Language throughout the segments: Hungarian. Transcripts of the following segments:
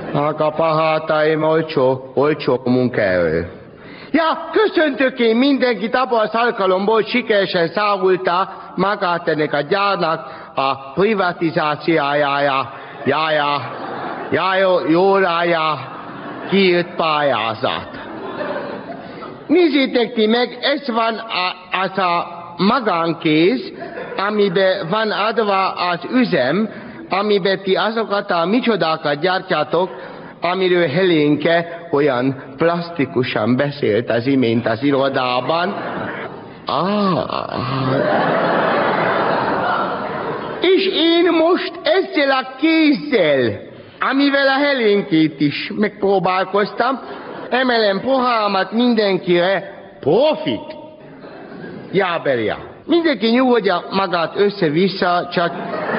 Barátaim, olcsó munkaerő. Ja, köszöntök én mindenkit abban az alkalomból, sikeresen szállulta magát ennek a gyárnak a privatizációjára, jórája kiírt pályázat. Nézzétek ti meg, ez van az a magánkéz, amiben van adva az üzem, amiben ti azokat a micsodákat gyártjátok, amiről Helénke olyan plastikusan beszélt az imént az irodában. És én most ezzel a kézzel, amivel a Helénkét is megpróbálkoztam, emelem pohálmat mindenkire, profit. Jáberja. Mindenki nyugodja magát össze-vissza, csak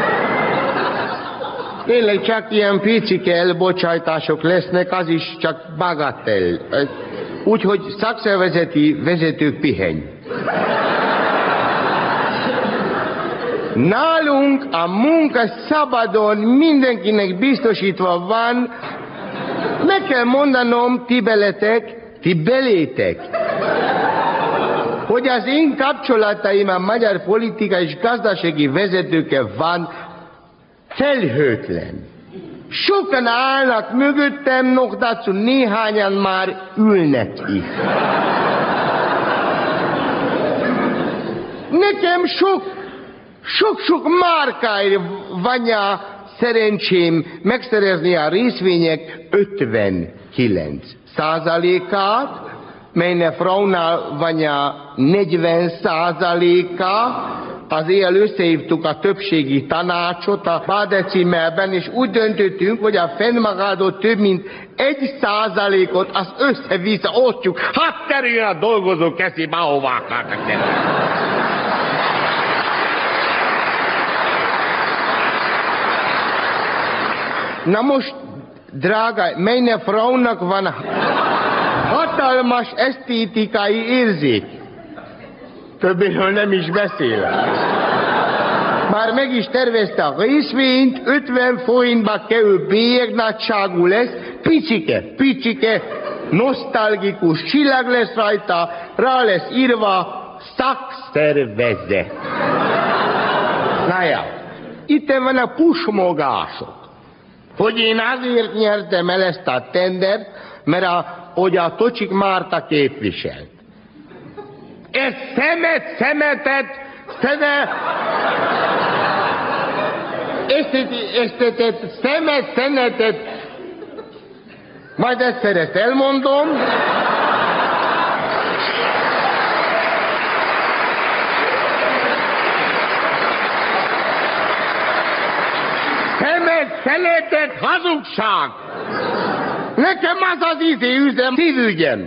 tényleg csak ilyen picike elbocsátások lesznek, az is csak bagatell. Úgyhogy szakszervezeti vezetők pihenj. Nálunk a munka szabadon mindenkinek biztosítva van. Meg kell mondanom, ti belétek, hogy az én kapcsolataim a magyar politikai és gazdasági vezetőkkel van felhőtlen. Sokan állnak mögöttem, noktatszul néhányan már ülnek is. Nekem sok márkáért van a szerencsém megszerezni a részvények 59%-át, melynek Fraunál van a 40%-a. Azért összehívtuk a többségi tanácsot a Badecimmerben, és úgy döntöttünk, hogy a fennmaradó több mint 1%-ot az össze-vissza osztjuk. Hát kerüljön a dolgozó kezébe, ahová akarnak tenni. Na most, drága, melynek Fraunak van hatalmas esztétikai érzék. Többéről nem is beszélek. Már meg is tervezte a részvényt, 50 forintba kerül bélyegnagyságú lesz, picike, nosztalgikus csillag lesz rajta, rá lesz írva szakszervezet. Na ja, itt van a pusmogások. Hogy én azért nyertem el ezt a tendert, mert hogy a Tocsik Márta képviselt. Ez szemetet, majd egyszer ezt elmondom. Szemetet, hazugság. Nekem az üzem szívügyem.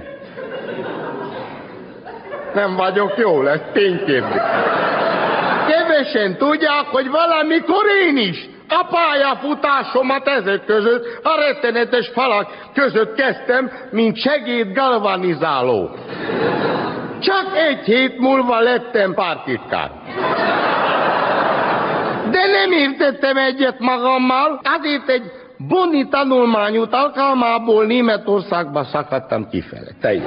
Nem vagyok jól, ez ténykérdés. Kevesen tudják, hogy valamikor én is a pályafutásomat ezek között, a rettenetes falak között kezdtem, mint segédgalvanizáló. Csak egy hét múlva lettem pártitkár. De nem értettem egyet magammal, azért egy boni tanulmányút alkalmából Németországba szakadtam kifele.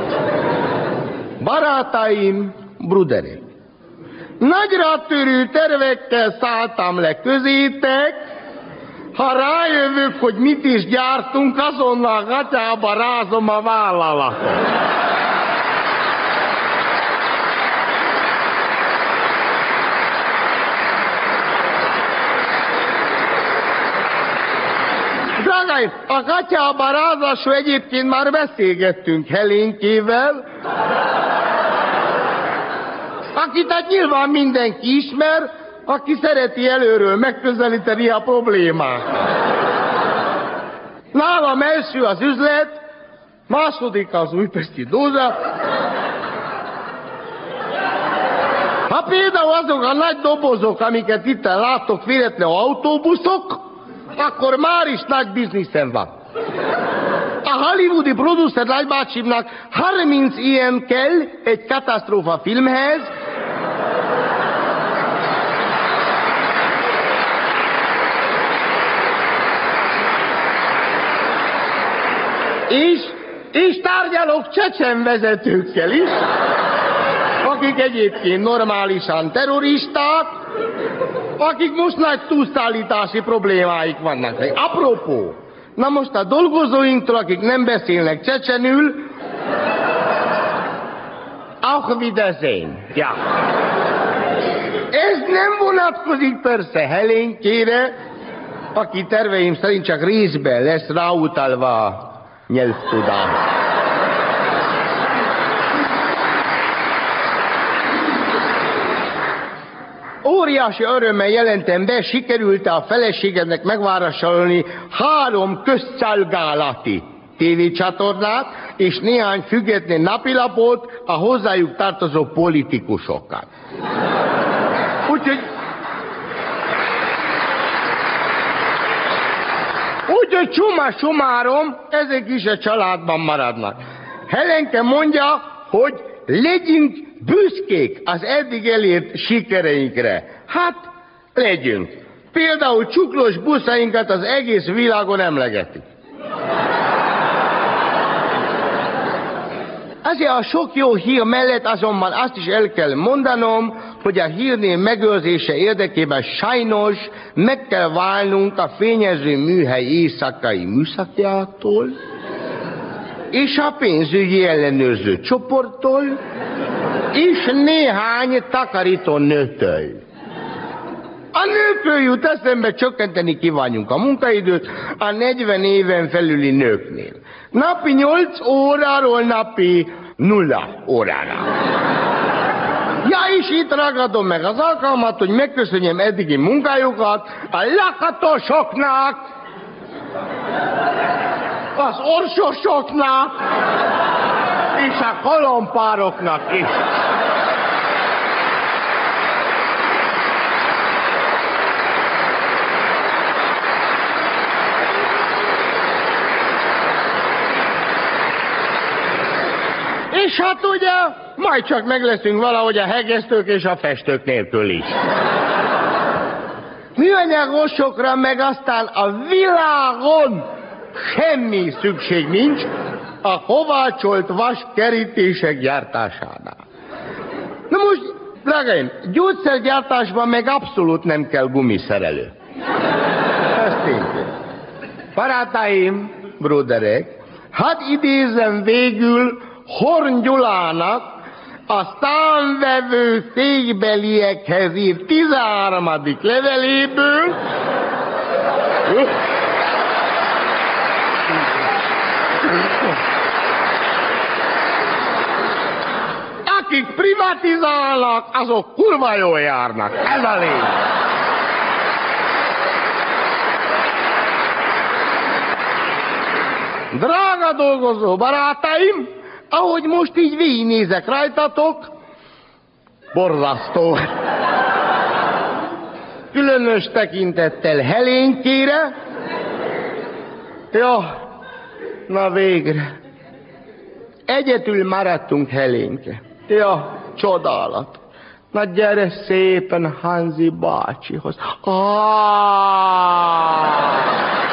Barátaim, bruderek, nagyra törő tervekkel szálltam le közétek, ha rájövök, hogy mit is gyártunk, azonnal gatyába rázom a vállalatot. Drágáim, a gatyába rázásról egyébként már beszélgettünk Helénkével, akit hát nyilván mindenki ismer, aki szereti előről megközelíteni a problémát. Nálam első az üzlet, második az újpesti dózsa. Ha például azok a nagy dobozok, amiket itt láttok, véletlenül autóbuszok, akkor már is nagy bizniszem van. A hollywoodi producer nagybácsimnak 30 ilyen kell egy katasztrófa filmhez, És tárgyalok csecsen vezetőkkel is, akik egyébként normálisan terroristák, akik most nagy túlszállítási problémáik vannak. Apropó, na most a dolgozóinktól, akik nem beszélnek csecsenül, Auf Wiedersehen. Ja. Ez nem vonatkozik persze Helénkére, aki terveim szerint csak részben lesz ráutalva a nyelvtudás. Óriási örömmel jelentem be, sikerült a feleségednek megvásárolni 3 közszolgálati tévécsatornát és néhány független napilapot a hozzájuk tartozó politikusokat. Úgyhogy summa-summarum, ezek is a családban maradnak. Helenke mondja, hogy legyünk büszkék az eddig elért sikereinkre. Hát, legyünk. Például csuklós buszainkat az egész világon emlegetik. Azért a sok jó hír mellett azonban azt is el kell mondanom, hogy a hírnév megőrzése érdekében sajnos meg kell válnunk a fényező műhely éjszakai műszakjától, és a pénzügyi ellenőrző csoporttól, és néhány takarító nőtől. A nőkről jut eszembe, csökkenteni kívánjunk a munkaidőt a 40 éven felüli nőknél. Napi 8 óráról napi 0 órára. Ja, és itt ragadom meg az alkalmat, hogy megköszönjem eddigi munkájukat a lakatosoknak, az orsosoknak és a kolompároknak is. És hát ugye, majd csak meg leszünk valahogy a hegesztők és a festők nélkül is. Műanyagosokra meg aztán a világon semmi szükség nincs a kovácsolt vaskerítések gyártásánál. Na most, drágáim, gyógyszergyártásban meg abszolút nem kell gumiszerelő. Ez tényleg. Barátaim, bruderek, hadd idézem végül Horn Gyulának a számvevő székbeliekhez írt 13. leveléből, akik privatizálnak, azok kurva jól járnak. Ez a lényeg. Drága dolgozó barátaim, ahogy most így végignézek rajtatok, borzasztó. Különös tekintettel Helénkére. Ja, na végre. Egyedül maradtunk Helénke. Ja, csodálat. Na gyere szépen Hanzi bácsihoz.